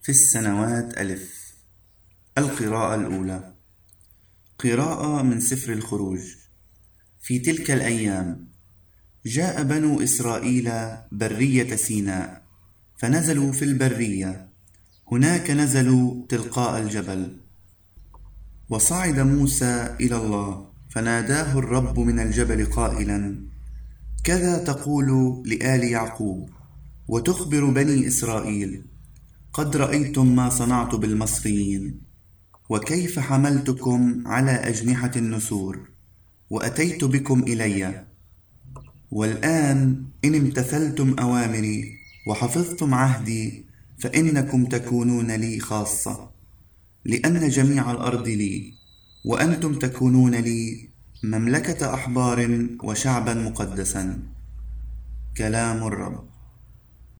في السنوات ألف. القراءة الأولى. قراءة من سفر الخروج. في تلك الأيام جاء بنو إسرائيل برية سيناء، فنزلوا في البرية، هناك نزلوا تلقاء الجبل. وصعد موسى إلى الله، فناداه الرب من الجبل قائلا: كذا تقول لآل يعقوب وتخبر بني إسرائيل: قد رأيتم ما صنعت بالمصريين، وكيف حملتكم على أجنحة النسور، وأتيت بكم إلي. والآن إن امتثلتم أوامري وحفظتم عهدي، فإنكم تكونون لي خاصة، لأن جميع الأرض لي، وأنتم تكونون لي مملكة أحبار وشعبا مقدسا. كلام الرب.